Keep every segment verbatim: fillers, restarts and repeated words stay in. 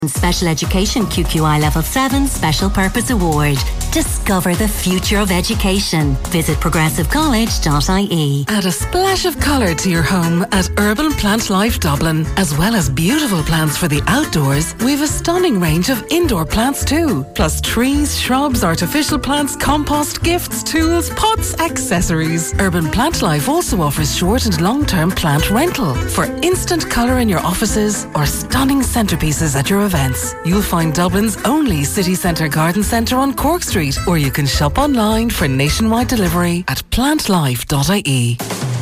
Special Education Q Q I Level seven Special Purpose Award. Discover the future of education. Visit progressive college dot I E. Add a splash of colour to your home at Urban Plant Life Dublin. As well as beautiful plants for the outdoors, we've a stunning range of indoor plants too. Plus trees, shrubs, artificial plants, compost, gifts, tools, pots, accessories. Urban Plant Life also offers short and long-term plant rental for instant colour in your offices or stunning centrepieces at your events. You'll find Dublin's only city centre garden centre on Cork Street, or you can shop online for nationwide delivery at plant life dot I E.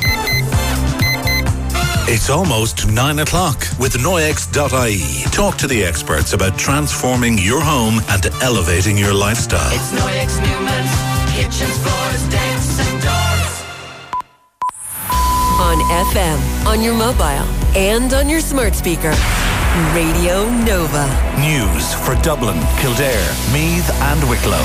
It's almost nine o'clock with Noyex dot I E. Talk to the experts about transforming your home and elevating your lifestyle. It's Noyex Newman's kitchens, floors, decks and doors. On F M, on your mobile, and on your smart speaker. Radio Nova. News for Dublin, Kildare, Meath and Wicklow.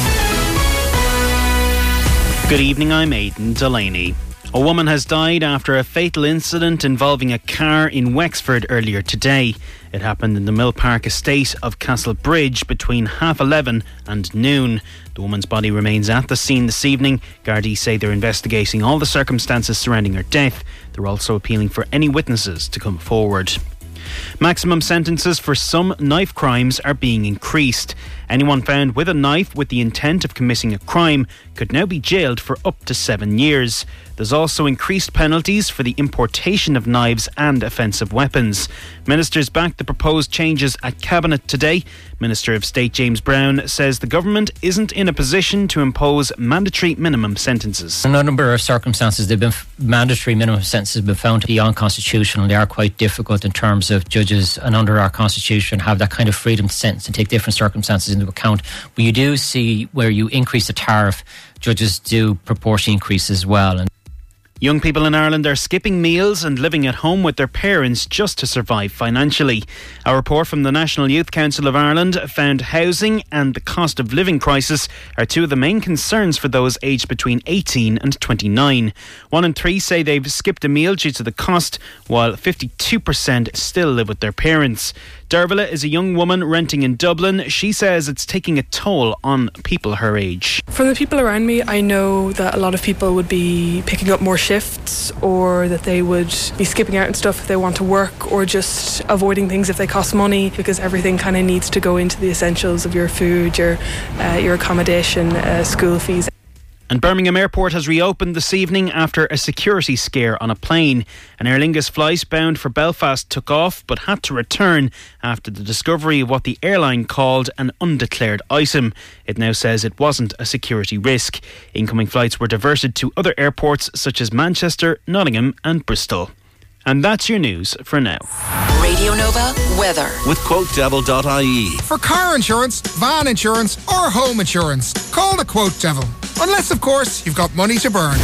Good evening, I'm Aidan Delaney. A woman has died after a fatal incident involving a car in Wexford earlier today. It happened in the Mill Park estate of Castlebridge between half eleven and noon. The woman's body remains at the scene this evening. Gardaí say they're investigating all the circumstances surrounding her death. They're also appealing for any witnesses to come forward. Maximum sentences for some knife crimes are being increased. Anyone found with a knife with the intent of committing a crime could now be jailed for up to seven years. There's also increased penalties for the importation of knives and offensive weapons. Ministers backed the proposed changes at Cabinet today. Minister of State James Brown says the government isn't in a position to impose mandatory minimum sentences. In a number of circumstances, they've been mandatory minimum sentences have been found to be unconstitutional. They are quite difficult in terms of judges, and under our constitution have that kind of freedom to sentence and take different circumstances into account. But you do see where you increase the tariff, judges do proportionally increase as well. And young people in Ireland are skipping meals and living at home with their parents just to survive financially. A report from the National Youth Council of Ireland found housing and the cost of living crisis are two of the main concerns for those aged between eighteen and twenty-nine. One in three say they've skipped a meal due to the cost, while fifty-two percent still live with their parents. Dervla is a young woman renting in Dublin. She says it's taking a toll on people her age. From the people around me, I know that a lot of people would be picking up more shifts, or that they would be skipping out and stuff if they want to work, or just avoiding things if they cost money, because everything kind of needs to go into the essentials of your food, your uh, your accommodation, uh, school fees. And Birmingham Airport has reopened this evening after a security scare on a plane. An Aer Lingus flight bound for Belfast took off but had to return after the discovery of what the airline called an undeclared item. It now says it wasn't a security risk. Incoming flights were diverted to other airports such as Manchester, Nottingham and Bristol. And that's your news for now. Radio Nova weather with quote devil dot I E. For car insurance, van insurance or home insurance, call the Quote Devil. Unless, of course, you've got money to burn.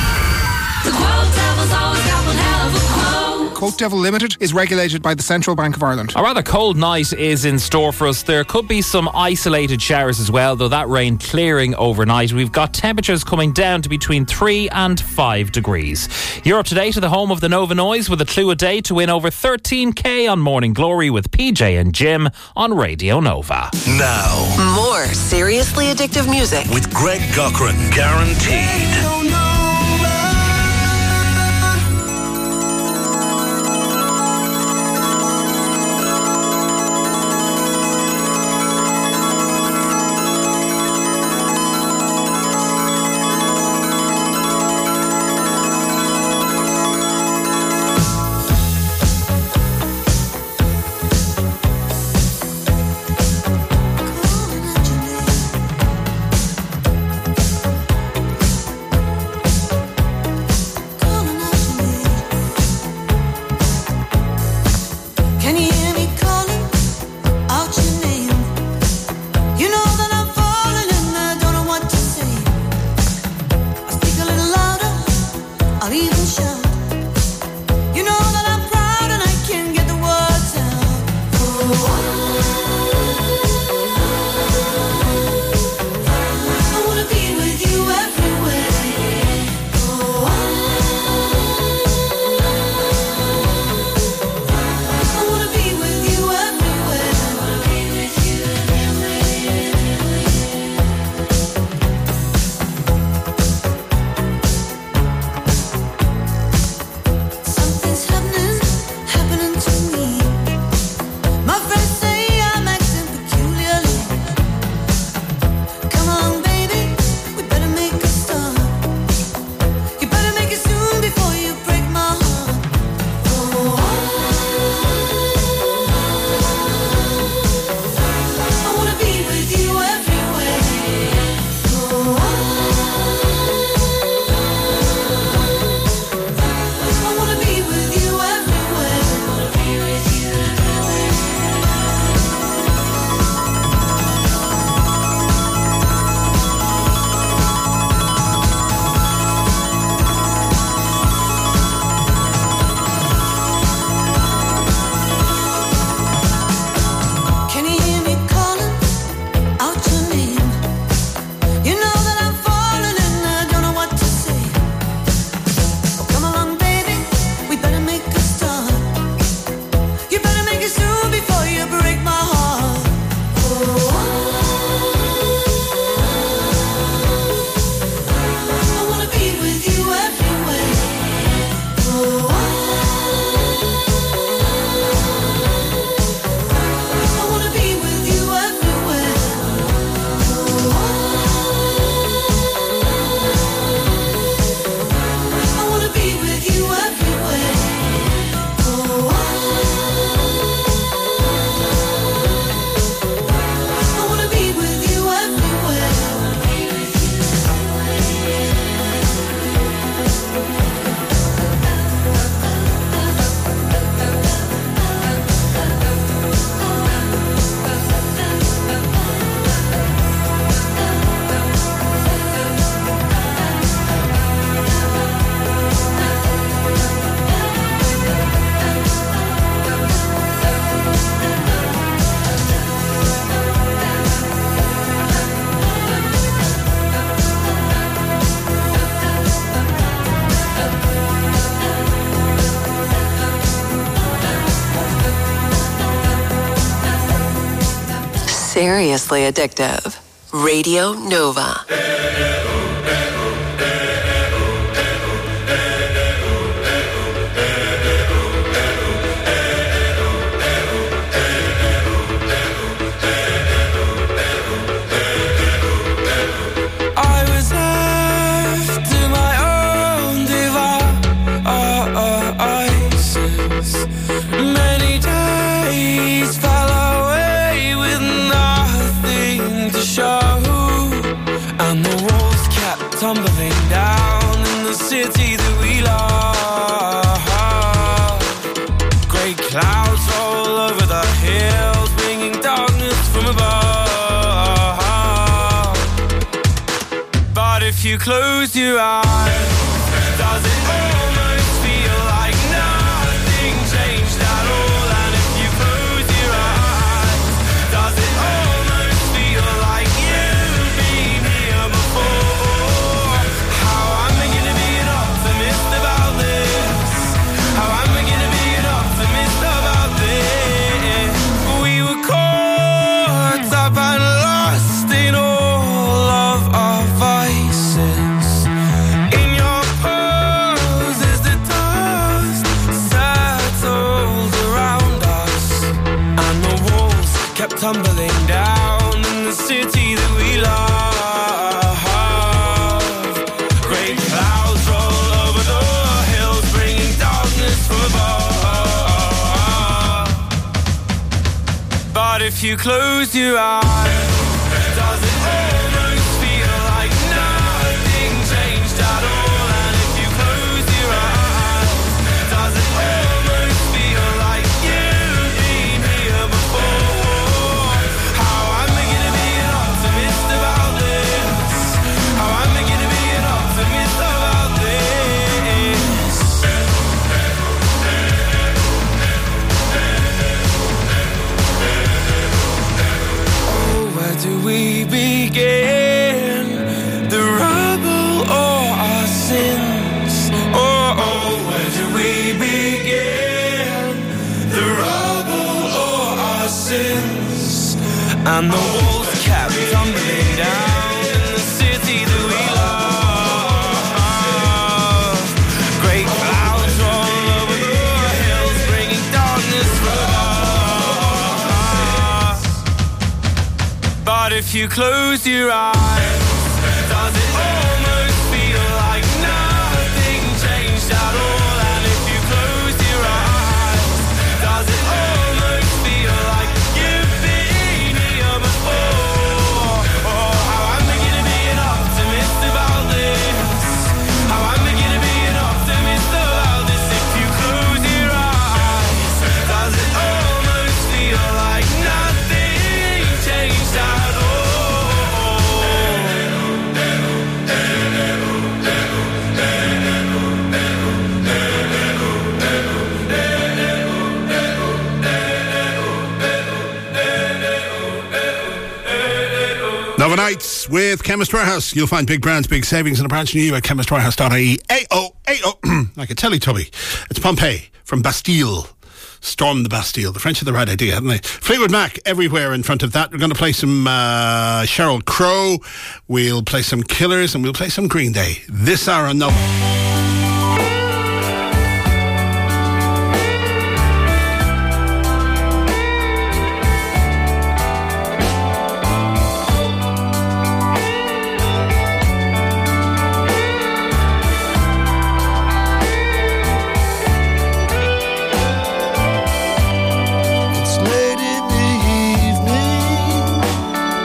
The Quote Devil's always got one hell of a quote. Quote Devil Limited is regulated by the Central Bank of Ireland. A rather cold night is in store for us. There could be some isolated showers as well, though that rain clearing overnight. We've got temperatures coming down to between three and five degrees. You're up to date to the home of the Nova Noise with a clue a day to win over thirteen k on Morning Glory with P J and Jim on Radio Nova. Now, more seriously addictive music with Greg Cochran, guaranteed. seriously addictive. Radio Nova. Tumbling down in the city that we love. Great clouds all over the hills, bringing darkness from above. But if you close your eyes, does it almost feel like nothing changed at all? And if you close your eyes, does it almost feel like you've been here before? Tumbling down in the city that we love. Great clouds roll over the hills, bringing darkness from above. But if you close your eyes, does it almost feel like nothing changed at all? And if you close your eyes, does it almost feel like you've been here before? Do we begin the rubble or our sins? Oh, oh, where do we begin the rubble or our sins? And the walls kept tumbling down in the city that we love. Great clouds all over the hills, bringing darkness from above. But if you close your eyes, does it almost feel like nothing changed at all? And if you close your eyes, does it almost feel like you've been here before? Oh, how I'm beginning to be an optimist about this. How I'm beginning to be an optimist about this. If you close your eyes, does it almost feel like nothing changed at all? Nova Nights with Chemist Warehouse. You'll find big brands, big savings in a branch near you at chemist warehouse dot I E. A O, A O, like a Teletubby. It's Pompeii from Bastille. Storm the Bastille. The French had the right idea, hadn't they? Fleetwood Mac everywhere in front of that. We're going to play some uh, Sheryl Crow. We'll play some Killers and we'll play some Green Day. This hour on Nova.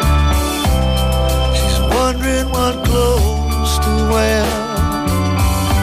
Clothes to wear.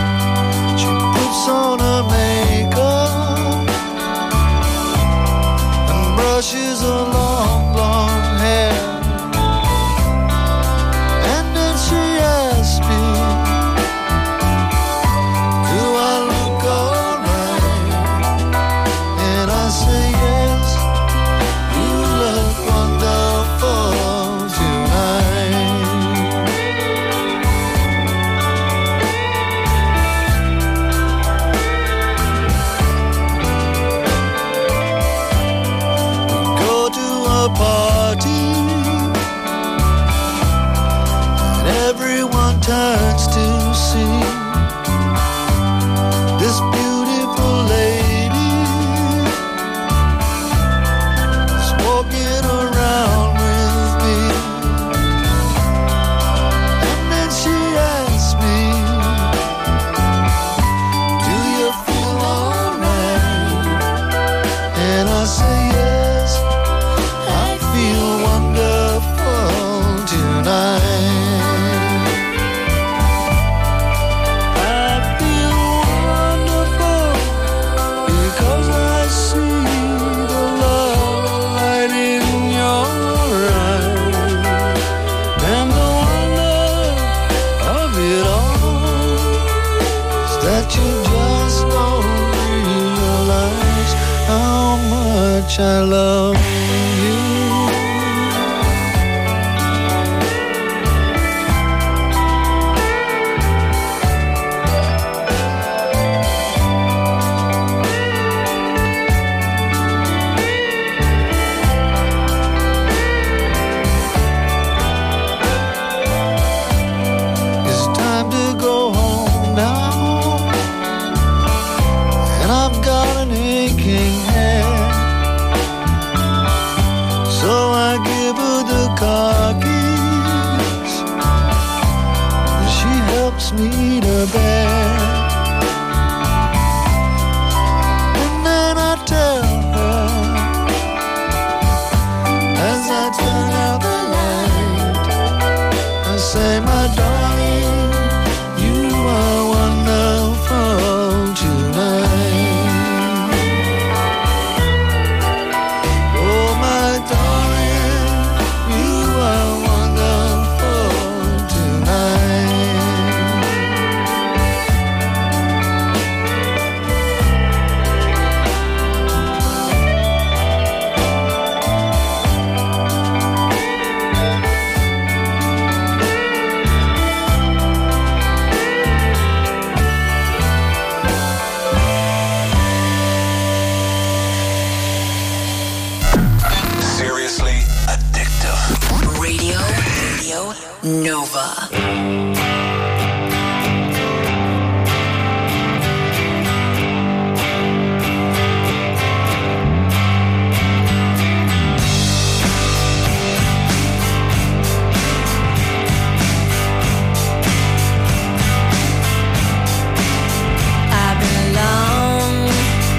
makes me the best. And then I tell her, as I turn out the light, I say, my darling, you are wonderful tonight. Oh, my darling, you are wonderful tonight. Seriously addictive. Radio, Radio Nova. I've been long,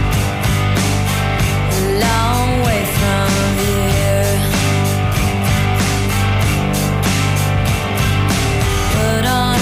a long way from here, but on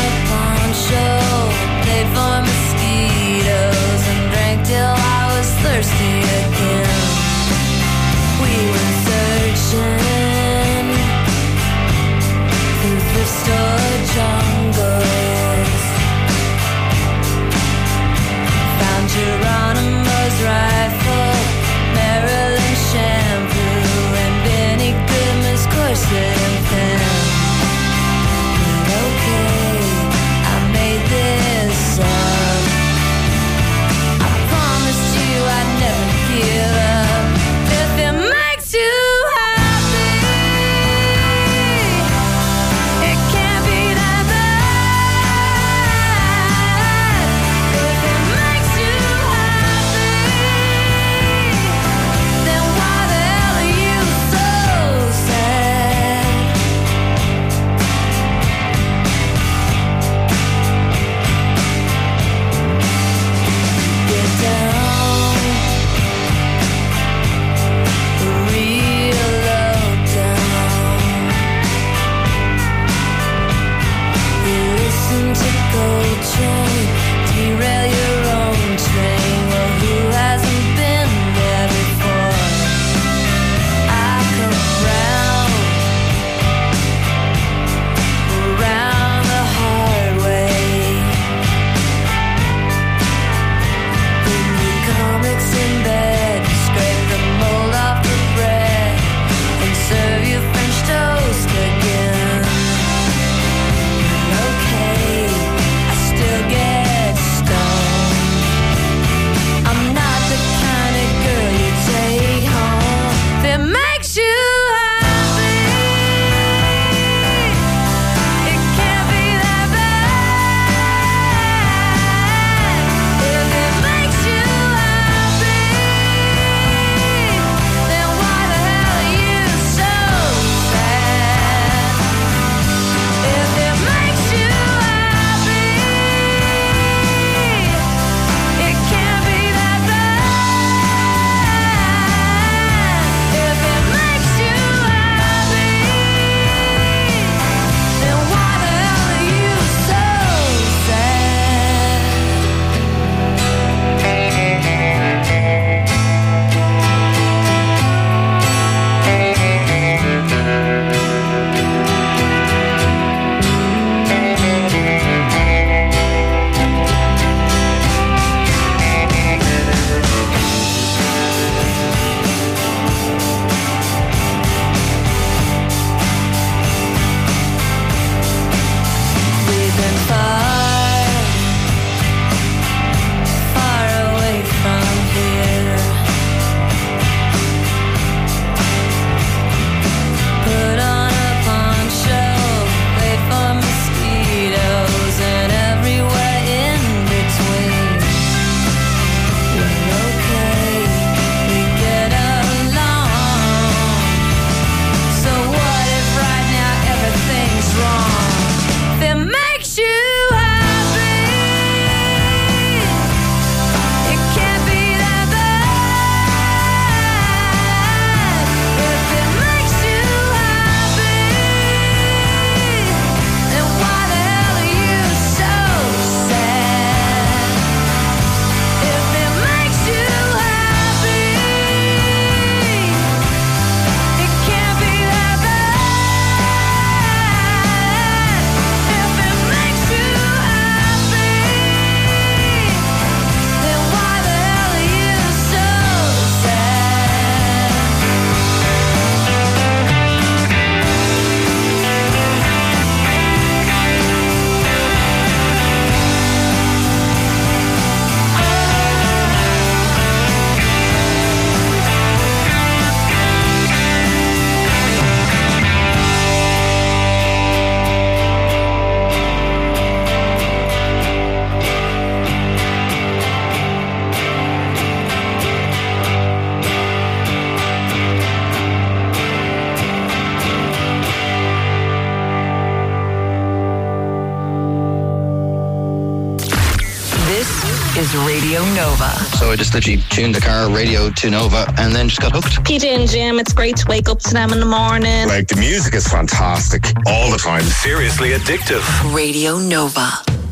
Radio Nova. So I just literally tuned the car radio to Nova and then just got hooked. P J and Jim, it's great to wake up to them in the morning. Like, the music is fantastic all the time. Seriously addictive. Radio Nova.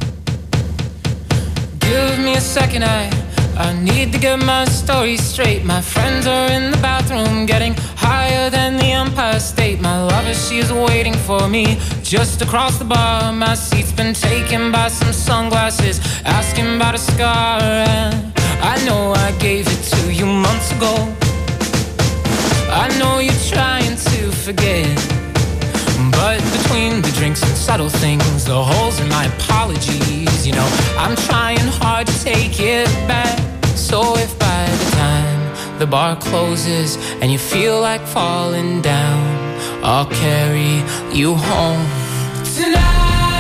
Give me a second, I I need to get my story straight. My friends are in the bathroom getting higher than the Empire State. My lover, she's waiting for me just across the bar. My seat's been taken by some sunglasses, asking about a scar. And I know I gave it to you months ago. I know you're trying to forget, but between the drinks and subtle things, the holes in my apologies, you know, I'm trying hard to take it back. So if by the time the bar closes and you feel like falling down, I'll carry you home tonight.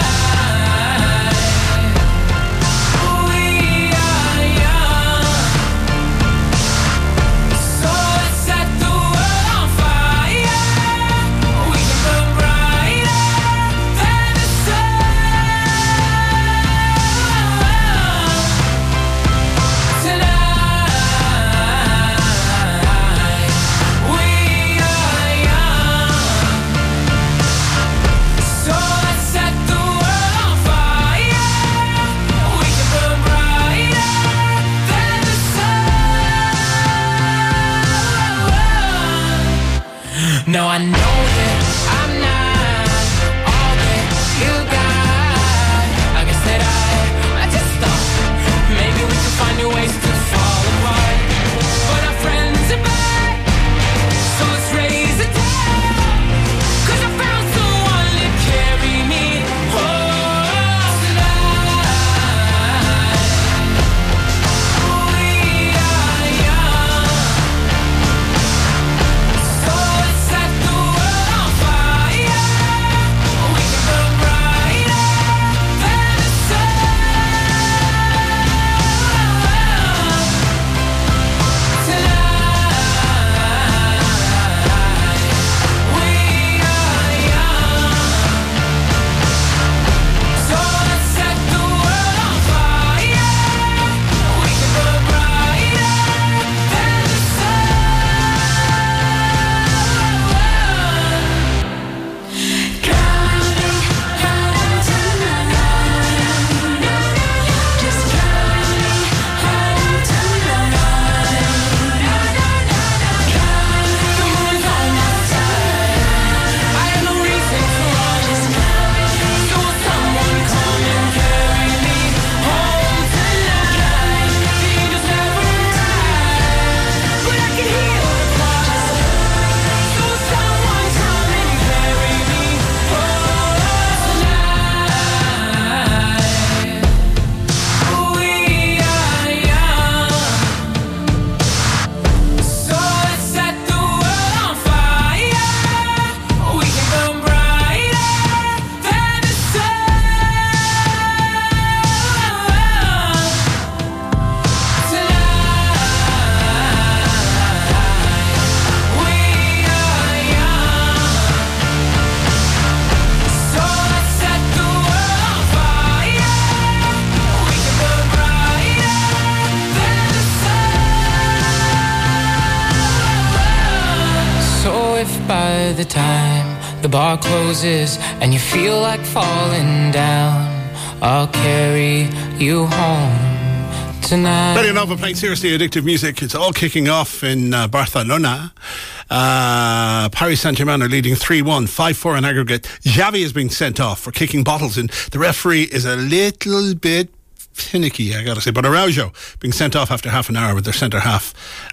No, I know that I'm not all that you got. I guess that I, I just thought maybe we could find new ways to fall apart. But our friends are back, so let's raise a toast. 'Cause I found someone to carry me home tonight. We are young, so let's set the world on fire. We can burn brighter than the sun tonight. We are young, so let's set the world on fire. We can burn brighter than the So if by the time the bar closes and you feel like falling down, I'll carry you home tonight. Radio Nova playing seriously addictive music. It's all kicking off in uh, Barcelona. Uh, Paris Saint-Germain are leading three one, five four in aggregate. Xavi is being sent off for kicking bottles in. The referee is a little bit finicky, I gotta say. But Araujo being sent off after half an hour with their centre half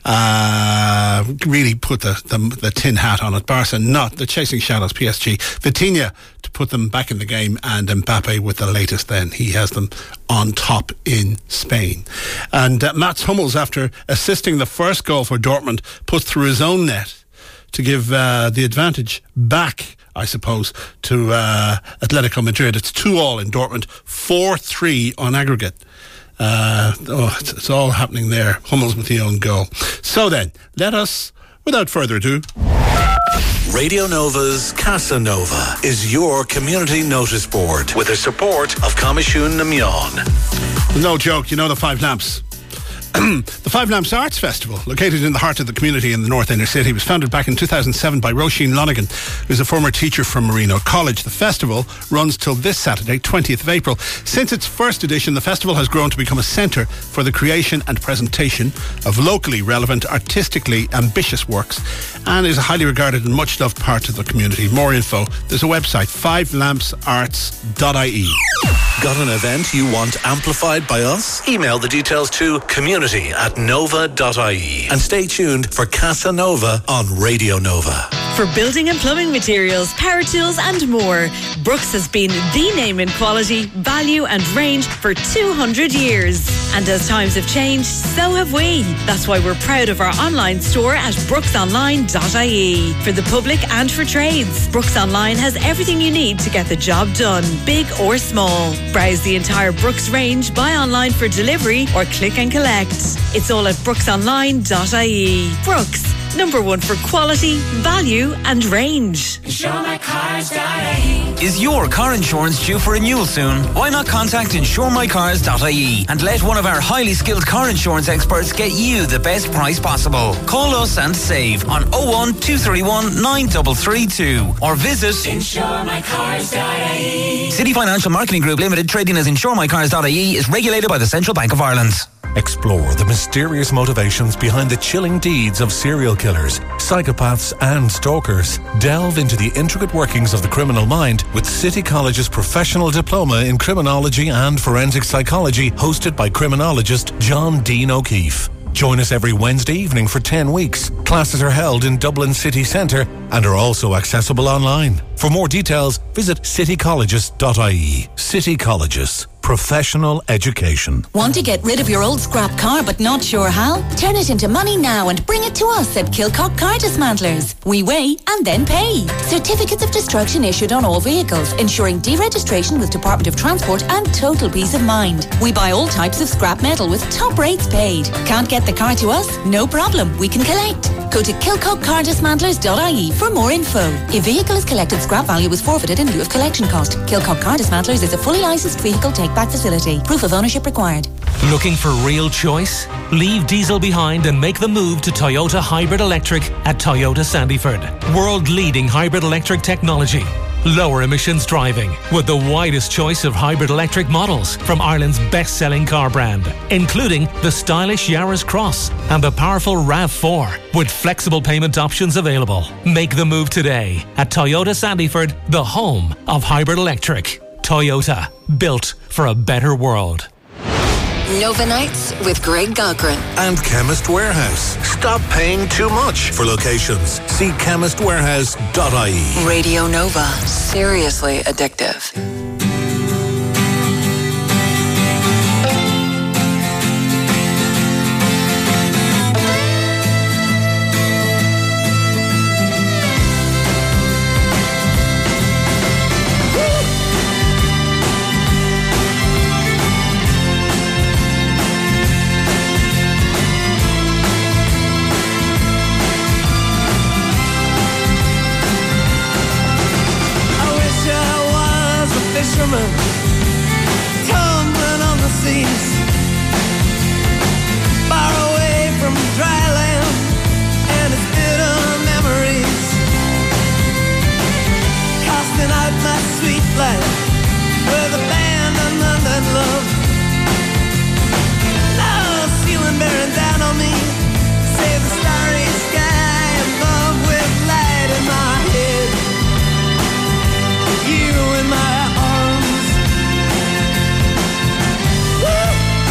uh, really put the, the the tin hat on it. Barca not, they're chasing shadows. P S G, Vitinha to put them back in the game, and Mbappe with the latest then. He has them on top in Spain. And uh, Mats Hummels, after assisting the first goal for Dortmund, put through his own net to give uh, the advantage back, I suppose, to uh, Atletico Madrid. It's two all in Dortmund, four three on aggregate. Uh, oh, it's, it's all happening there. Hummels with the own goal. So then, let us, without further ado... Radio Nova's Casa Nova is your community notice board with the support of Comishún na Meán. No joke, you know the five lamps. The Five Lamps Arts Festival, located in the heart of the community in the North Inner City, was founded back in two thousand seven by Roisin Lonergan, who's a former teacher from Marino College. The festival runs till this Saturday, twentieth of April. Since its first edition, the festival has grown to become a centre for the creation and presentation of locally relevant, artistically ambitious works, and is a highly regarded and much loved part of the community. More info, there's a website, five lamps arts dot I E. Got an event you want amplified by us? Email the details to community at nova dot I E and stay tuned for Casa Nova on Radio Nova. For building and plumbing materials, power tools and more, Brooks has been the name in quality, value and range for two hundred years. And as times have changed, so have we. That's why we're proud of our online store at brooks online dot I E. For the public and for trades, Brooks Online has everything you need to get the job done, big or small. Browse the entire Brooks range, buy online for delivery or click and collect. It's all at brooks online dot I E. Brooks, number one for quality, value and range. insure my cars dot I E. Is your car insurance due for renewal soon? Why not contact insure my cars dot I E and let one of our highly skilled car insurance experts get you the best price possible. Call us and save on oh one two three one nine three three two or visit insure my cars dot I E. City Financial Marketing Group Limited, trading as insure my cars dot I E, is regulated by the Central Bank of Ireland. Explore the mysterious motivations behind the chilling deeds of serial killers, psychopaths and stalkers. Delve into the intricate workings of the criminal mind with City College's professional diploma in criminology and forensic psychology, hosted by criminologist John Dean O'Keefe. Join us every Wednesday evening for ten weeks. Classes are held in Dublin City Centre and are also accessible online. For more details, visit city colleges dot I E. City Colleges. Professional education. Want to get rid of your old scrap car but not sure how? Turn it into money now and bring it to us at Kilcock Car Dismantlers. We weigh and then pay. Certificates of destruction issued on all vehicles, ensuring deregistration with Department of Transport and total peace of mind. We buy all types of scrap metal with top rates paid. Can't get the car to us? No problem, we can collect. Go to kilcock car dismantlers dot I E for more info. If vehicle is collected, scrap value is forfeited in lieu of collection cost. Kilcock Car Dismantlers is a fully licensed vehicle take-back facility. Proof of ownership required. Looking for real choice? Leave diesel behind and make the move to Toyota Hybrid Electric at Toyota Sandyford. World-leading hybrid electric technology. Lower emissions driving with the widest choice of hybrid electric models from Ireland's best-selling car brand, including the stylish Yaris Cross and the powerful RAV four with flexible payment options available. Make the move today at Toyota Sandyford, the home of hybrid electric. Toyota, built for a better world. Nova Nights with Greg Cochran. And Chemist Warehouse. Stop paying too much for locations. See chemist warehouse dot I E. Radio Nova. Seriously addictive. Tumbling on the seas, far away from dry land and its bitter memories, casting out my sweet life with abandonment and love. Now ceiling bearing down on me, save the starry sky above with light in my head, you in my arms. Woo!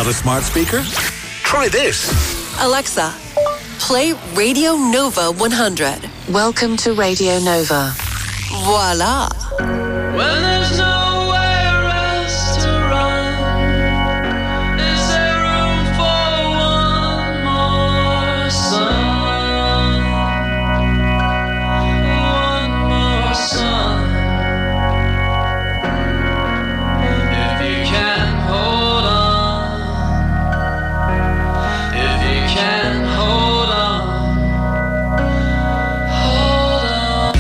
Not a smart speaker? Try this. Alexa, play Radio Nova one hundred. Welcome to Radio Nova. Voila. When there's nowhere else to run, is there room for one more sun? One more sun. If you can hold on, if you can hold on, hold on.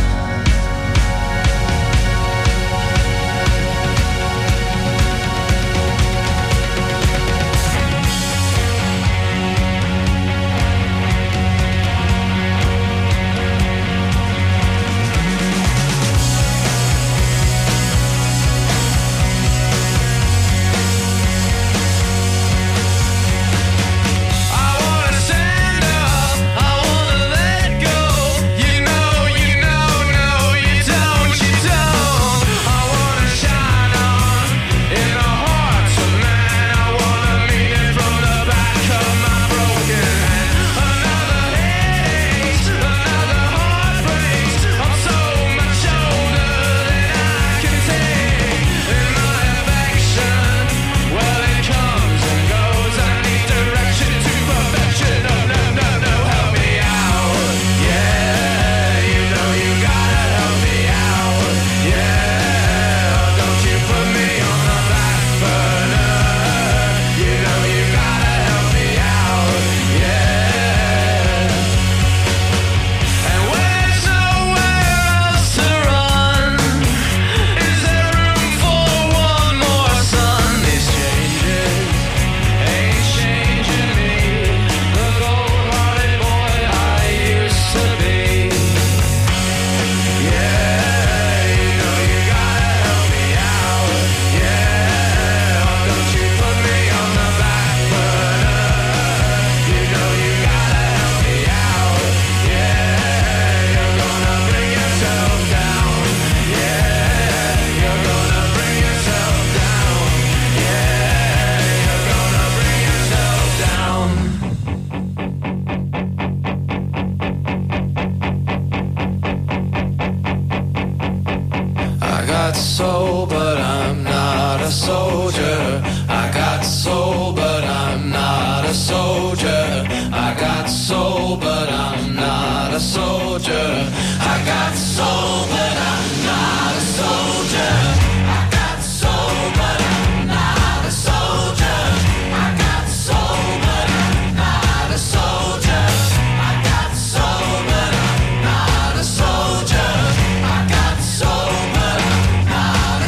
got soul, but I'm not a soldier. I got soul, but I'm not a soldier. I got soul, but I'm not a soldier. I got soul, but I'm not a soldier. I got soul, but I'm not a soldier. I got soul, but I'm not a soldier. I got soul, but I'm not a soldier. I got soul, but I'm not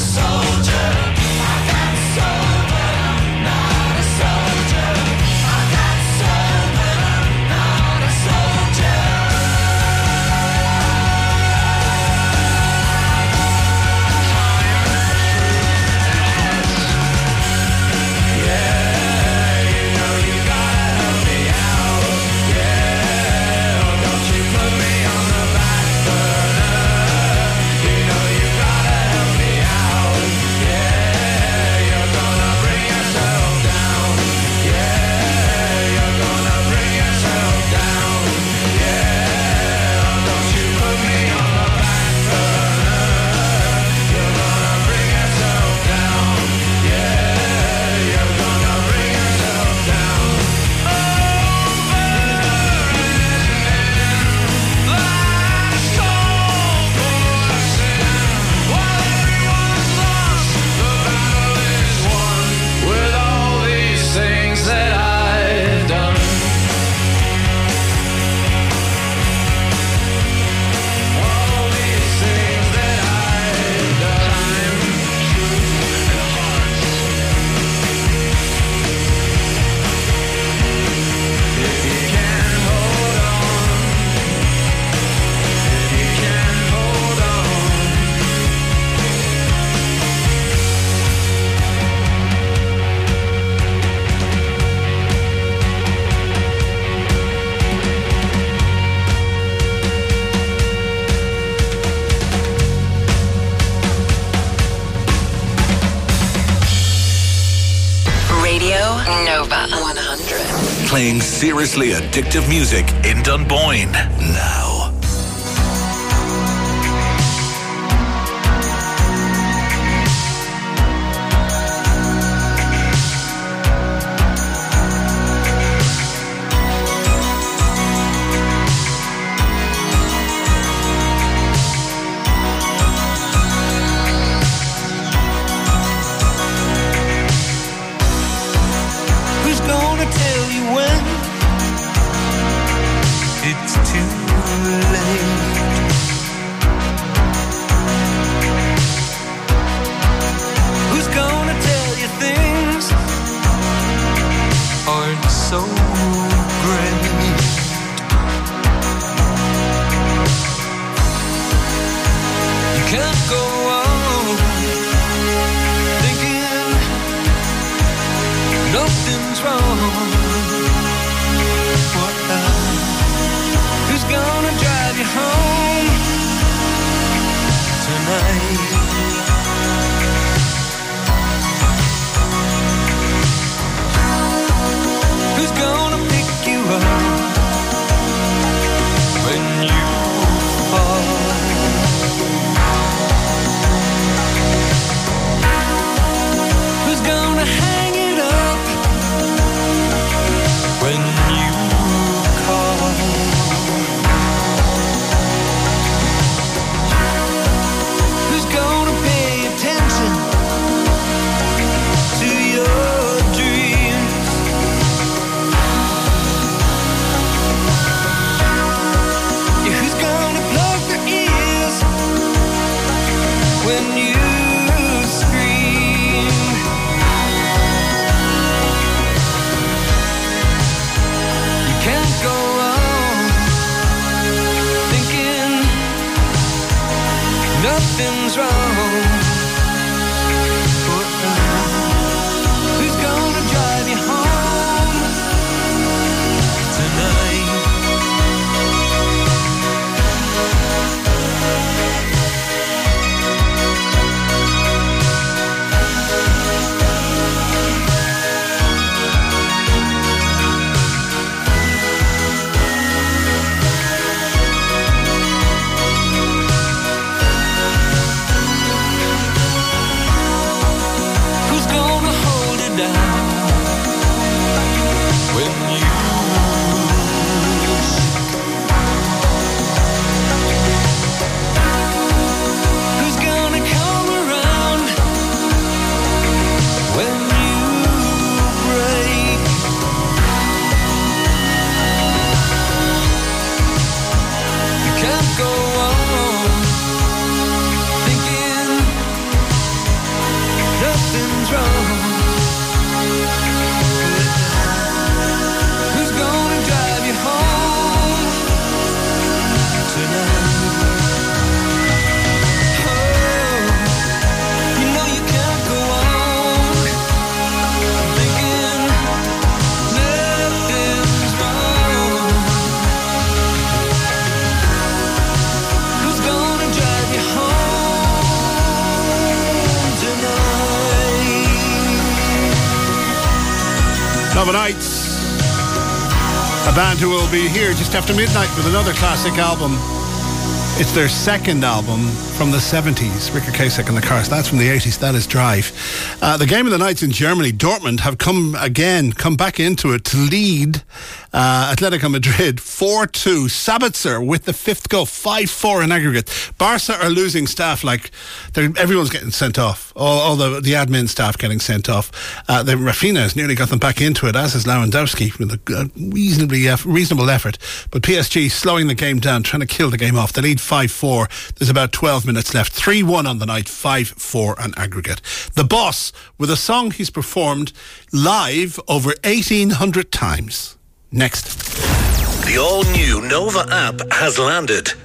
playing seriously addictive music in Dunboyne now. Nights, a band who will be here just after midnight with another classic album. It's their second album from the seventies. Rick Ocasek and the Cars. That's from the eighties. That is Drive. Uh, the game of the nights in Germany, Dortmund have come again, come back into it to lead uh, Atletico Madrid four two. Sabitzer with the fifth goal, five four in aggregate. Barca are losing staff like everyone's getting sent off. All, all the, the admin staff getting sent off. Uh, the Rafinha has nearly got them back into it, as is Lewandowski with a reasonably uh, reasonable effort. But P S G slowing the game down, trying to kill the game off. They lead five four. There's about twelve minutes left. three one on the night, five four on aggregate. The Boss with a song he's performed live over eighteen hundred times. Next. The all-new Nova app has landed.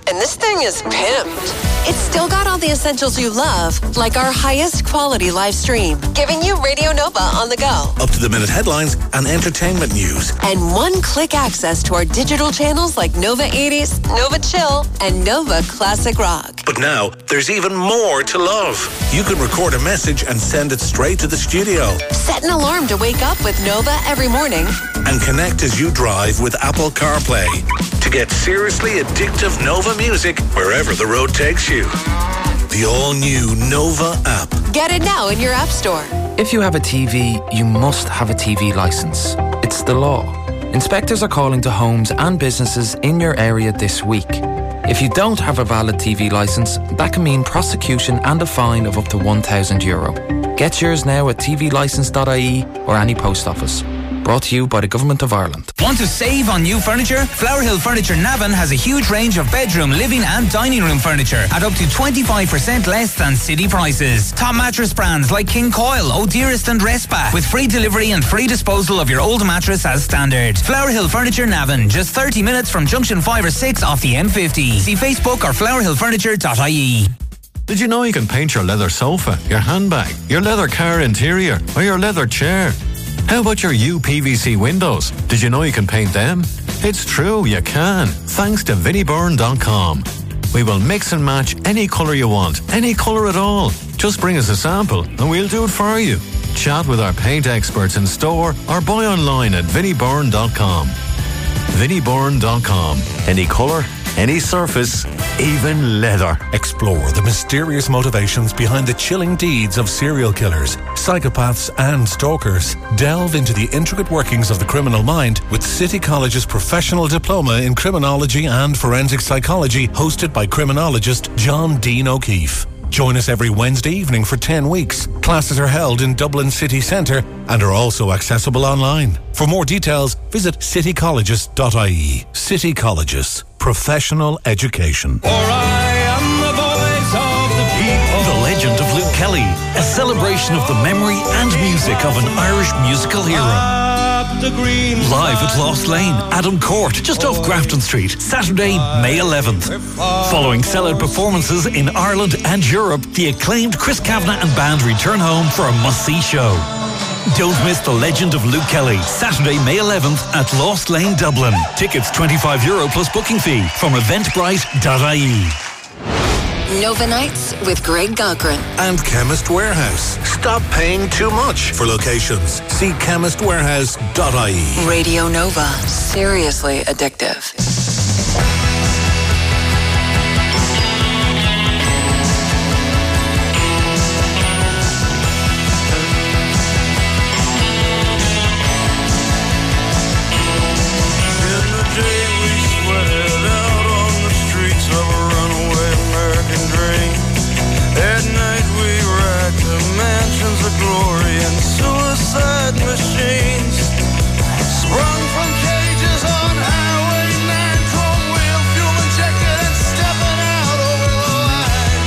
and this thing is pimped. It's still got all the essentials you love, like our highest quality live stream, giving you Radio Nova on the go. Up-to-the-minute headlines and entertainment news. And one-click access to our digital channels like Nova eighties, Nova Chill, and Nova Classic Rock. But now, there's even more to love. You can record a message and send it straight to the studio. Set an alarm to wake up with Nova every morning. And connect as you drive with Apple CarPlay to get seriously addictive Nova music wherever the road takes you. The all-new Nova app. Get it now in your app store. If you have a T V, you must have a T V licence. It's the law. Inspectors are calling to homes and businesses in your area this week. If you don't have a valid T V licence, that can mean prosecution and a fine of up to one thousand euro. Get yours now at t v licence dot I E or any post office. Brought to you by the Government of Ireland. Want to save on new furniture? Flower Hill Furniture Navan has a huge range of bedroom, living and dining room furniture at up to twenty-five percent less than city prices. Top mattress brands like King Coil, O'Dearest and Respa with free delivery and free disposal of your old mattress as standard. Flower Hill Furniture Navan, just thirty minutes from junction five or six off the M fifty. See Facebook or flower hill furniture dot I E. Did you know you can paint your leather sofa, your handbag, your leather car interior or your leather chair? How about your U P V C windows? Did you know you can paint them? It's true, you can, thanks to vinnie byrne dot com. We will mix and match any colour you want, any colour at all. Just bring us a sample and we'll do it for you. Chat with our paint experts in store or buy online at vinnie byrne dot com. vinnie byrne dot com. Any colour, any surface, even leather. Explore the mysterious motivations behind the chilling deeds of serial killers, psychopaths and stalkers. Delve into the intricate workings of the criminal mind with City College's professional diploma in criminology and forensic psychology, hosted by criminologist John Dean O'Keefe. Join us every Wednesday evening for ten weeks. Classes are held in Dublin City Centre and are also accessible online. For more details, visit city colleges dot I E. City Colleges. Professional education. For I am the voice of the people. The Legend of Luke Kelly, a celebration of the memory and music of an Irish musical hero. Live at Lost Lane, Adam Court, just off Grafton Street, Saturday, May eleventh. Following sellout performances in Ireland and Europe, the acclaimed Chris Kavanagh and band return home for a must-see show. Don't miss The Legend of Luke Kelly, Saturday, May eleventh at Lost Lane, Dublin. Tickets twenty-five euro plus booking fee from eventbrite dot I E. Nova Nights with Greg Gogren. And Chemist Warehouse. Stop paying too much for locations. See chemist warehouse dot I E. Radio Nova. Seriously addictive. Glory and suicide machines sprung from cages on Highway nine, chrome wheel, fuel injected and stepping out over the line.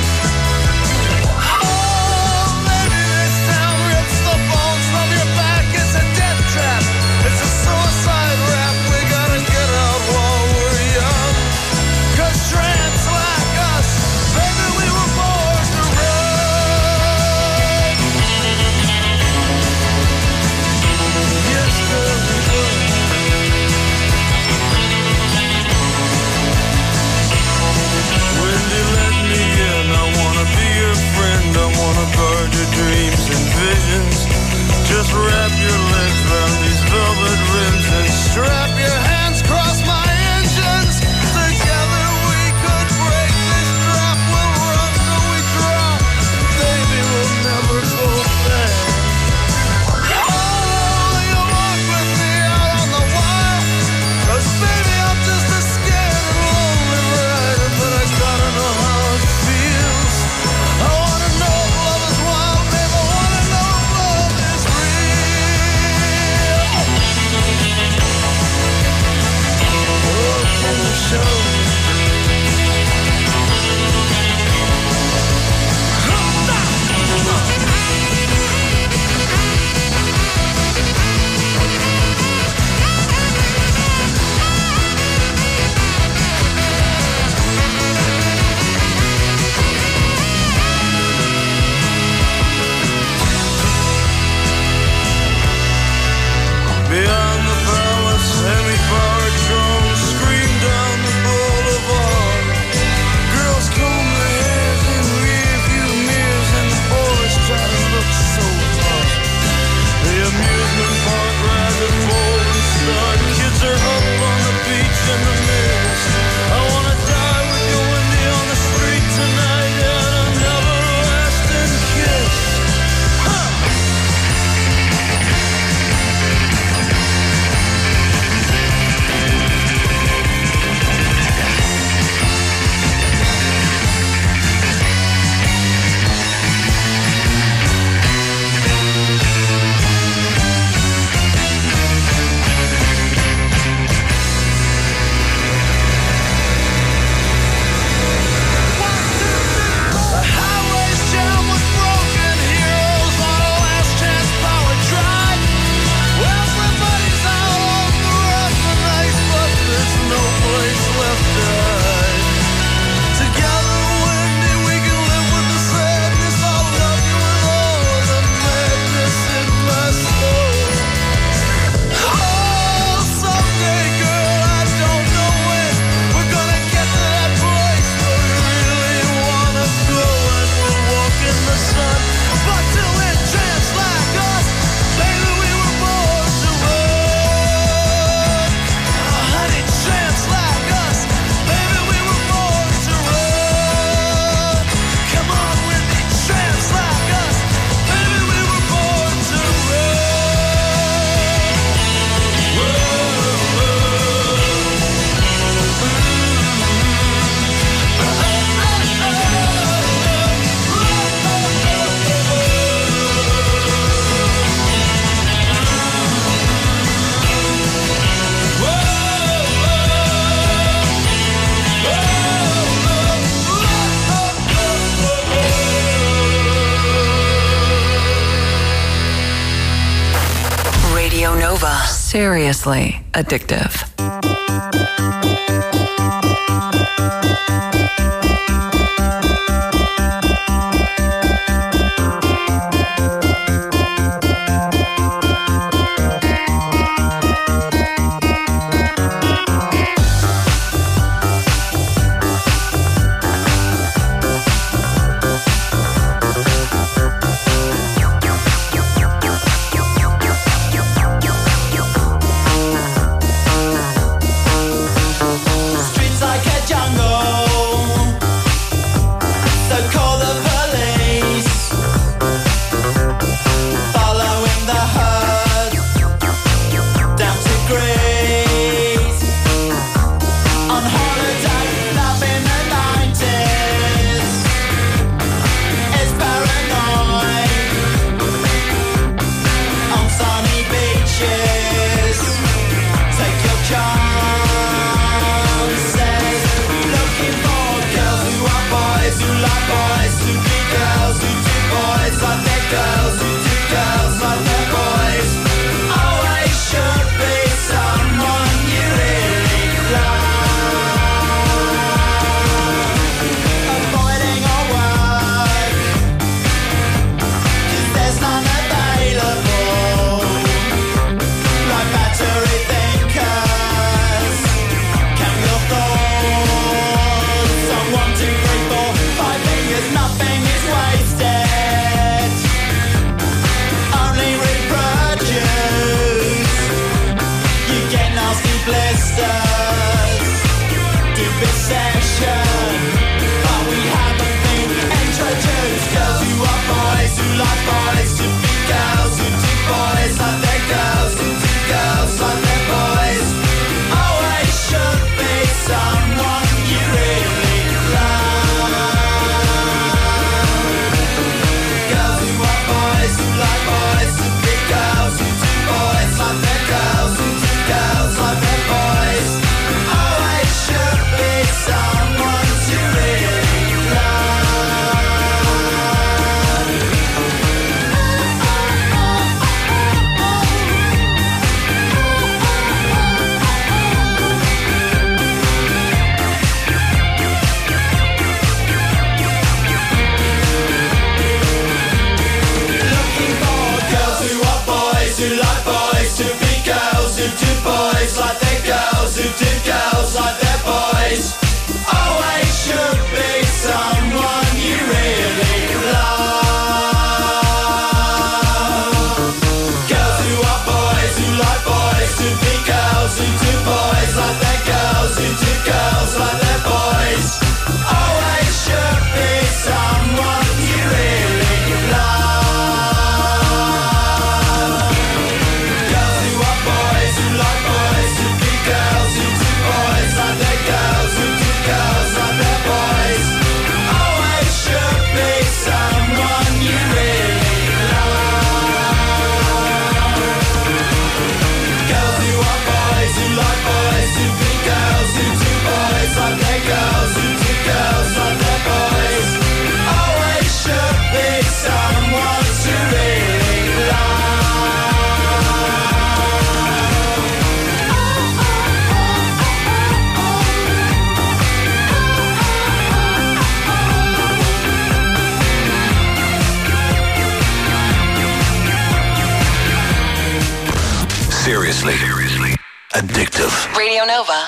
Oh, maybe this town rips the bones from your back. It's a death trap, it's a suicide rap. We gotta get out while we're young, 'cause tramps like us, baby, we were born to run. Guard your dreams and visions. Just wrap your legs around these velvet rims and strap your hands across my engines. Together we could break this trap. We'll run till we drop. Baby, we'll never go back. Oh, you walk with me out on the wire. 'Cause baby, I'm just a scared and lonely rider. But I gotta know how it feels. I wanna know love is wild, babe. I wanna know love is real. Oh, can you show me? seriously addictive. Seriously, seriously addictive. Radio Nova.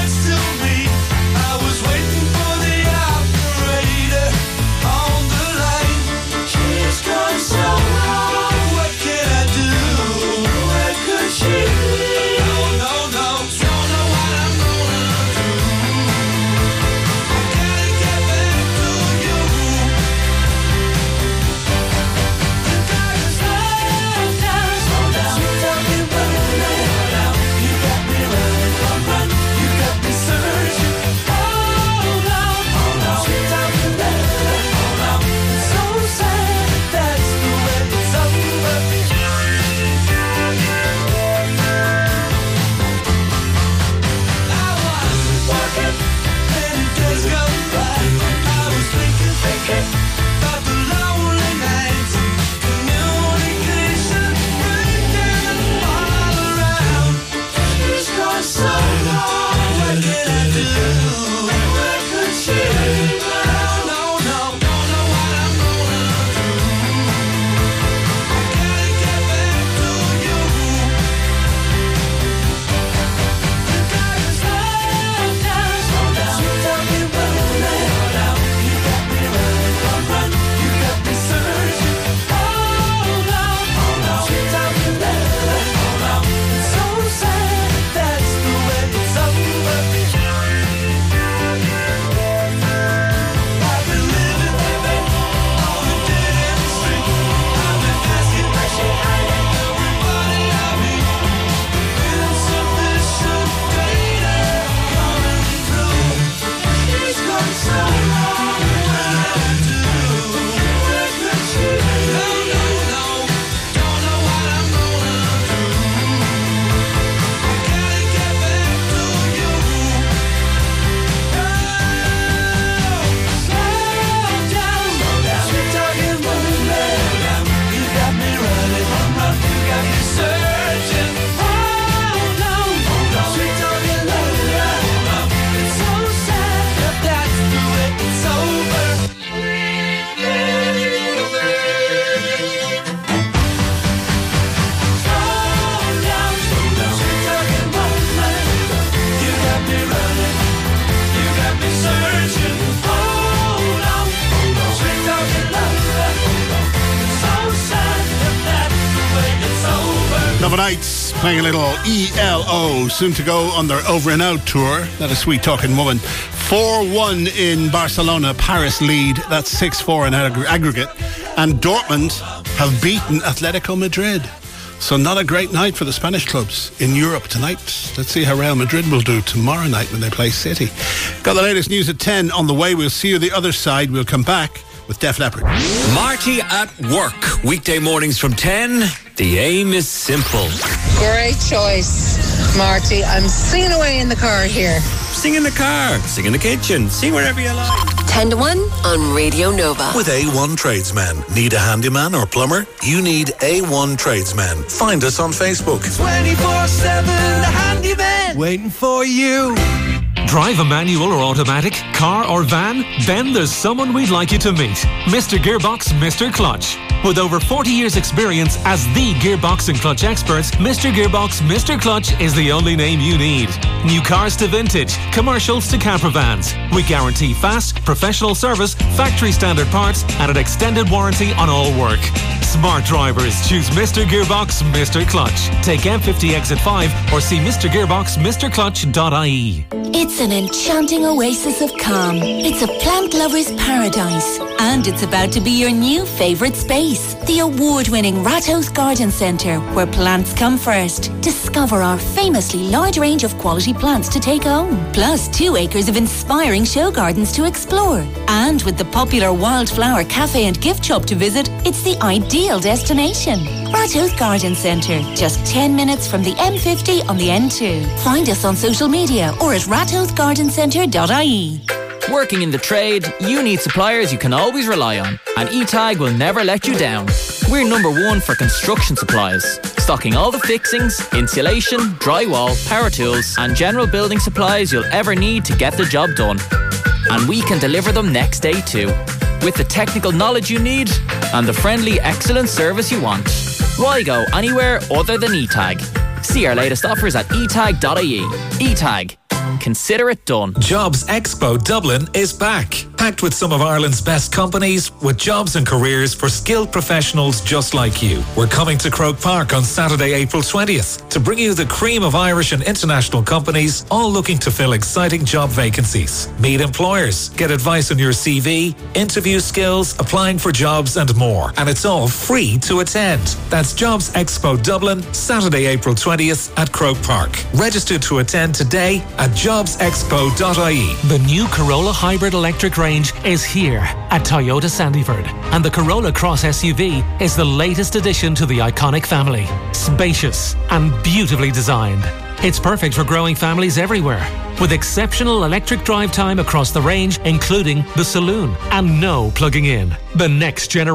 Waiting for the operator on the line. Nova Nights playing a little E L O, soon to go on their Over and Out tour. That a sweet talking woman. four one in Barcelona. Paris lead. That's six four in ag- aggregate. And Dortmund have beaten Atletico Madrid. So not a great night for the Spanish clubs in Europe tonight. Let's see how Real Madrid will do tomorrow night when they play City. Got the latest news at ten on the way. We'll see you the other side. We'll come back with Def Leppard. Marty at work. Weekday mornings from ten. The aim is simple. Great choice, Marty. I'm singing away in the car here. Sing in the car, sing in the kitchen, sing wherever you like. ten to one on Radio Nova. With A one Tradesmen. Need a handyman or plumber? You need A one Tradesmen. Find us on Facebook. twenty-four seven, the handyman. Waiting for you. Drive a manual or automatic, car or van? Then there's someone we'd like you to meet. Mister Gearbox, Mister Clutch. With over forty years experience as the gearbox and clutch experts, Mister Gearbox, Mister Clutch is the only name you need. New cars to vintage, commercials to camper vans. We guarantee fast, professional service, factory standard parts and an extended warranty on all work. Smart drivers choose Mister Gearbox, Mister Clutch. Take M fifty exit five or see Mister Gearbox, Mister Clutch dot I E. It's an enchanting oasis of calm. It's a plant lover's paradise. And it's about to be your new favourite space. The award-winning Rathouse Garden Centre, where plants come first. Discover our famously large range of quality plants to take home. Plus two acres of inspiring show gardens to explore. And with the popular Wildflower Cafe and Gift Shop to visit, it's the ideal destination. Rathouse Garden Centre, just ten minutes from the M fifty on the N two. Find us on social media or at rathouse garden centre dot I E. Working in the trade, you need suppliers you can always rely on, and E TAG will never let you down. We're number one for construction supplies, stocking all the fixings, insulation, drywall, power tools and general building supplies you'll ever need to get the job done. And we can deliver them next day too, with the technical knowledge you need and the friendly, excellent service you want. Why go anywhere other than E TAG? See our latest offers at e tag dot I E. E TAG. Consider it done. Jobs Expo Dublin is back. Packed with some of Ireland's best companies, with jobs and careers for skilled professionals just like you. We're coming to Croke Park on Saturday, April twentieth, to bring you the cream of Irish and international companies, all looking to fill exciting job vacancies. Meet employers, get advice on your C V, interview skills, applying for jobs and more. And it's all free to attend. That's Jobs Expo Dublin, Saturday, April twentieth at Croke Park. Register to attend today at jobs expo dot I E. The new Corolla Hybrid Electric range is here at Toyota Sandyford, and the Corolla Cross S U V is the latest addition to the iconic family. Spacious and beautifully designed. It's perfect for growing families everywhere, with exceptional electric drive time across the range, including the saloon, and no plugging in. The next generation